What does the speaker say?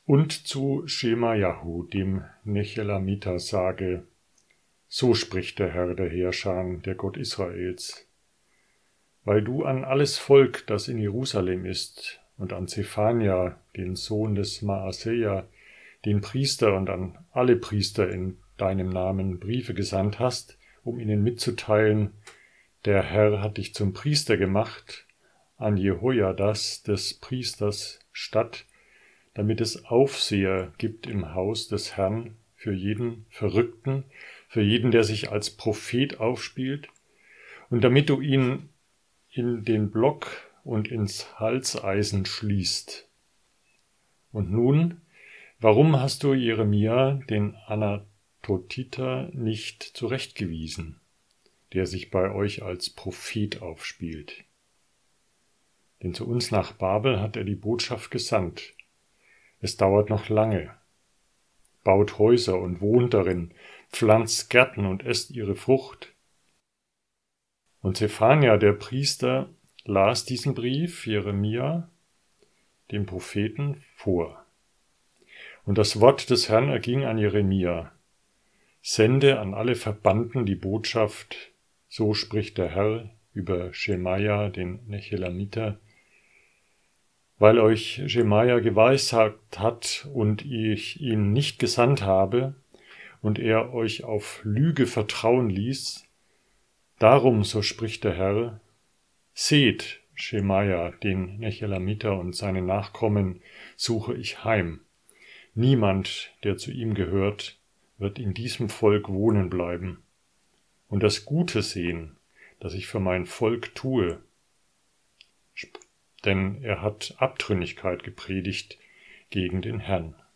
Und zu Schemajahu, dem Nechelamiter, sage: So spricht der Herr der Heerschar, der Gott Israels. Weil du an alles Volk, das in Jerusalem ist, und an Zephania, den Sohn des Maaseja, den Priester, und an alle Priester in deinem Namen Briefe gesandt hast, um ihnen mitzuteilen: Der Herr hat dich zum Priester gemacht, an Jehojadas des Priesters statt, damit es Aufseher gibt im Haus des Herrn für jeden Verrückten, für jeden, der sich als Prophet aufspielt, und damit du ihn in den Block und ins Halseisen schließt. Und nun, warum hast du Jeremia, den Anathotiter, nicht zurechtgewiesen, der sich bei euch als Prophet aufspielt? Denn zu uns nach Babel hat er die Botschaft gesandt. Es dauert noch lange. Baut Häuser und wohnt darin, pflanzt Gärten und esst ihre Frucht. Und Zephania, der Priester, las diesen Brief Jeremia, dem Propheten, vor. Und das Wort des Herrn erging an Jeremia: Sende an alle Verbannten die Botschaft: So spricht der Herr über Schemaja, den Nechelamiter. Weil euch Schemaja geweissagt hat und ich ihn nicht gesandt habe und er euch auf Lüge vertrauen ließ, darum, so spricht der Herr, seht, Schemaja, den Nechelamiter und seine Nachkommen suche ich heim. Niemand, der zu ihm gehört, wird in diesem Volk wohnen bleiben und das Gute sehen, das ich für mein Volk tue. Denn er hat Abtrünnigkeit gepredigt gegen den Herrn.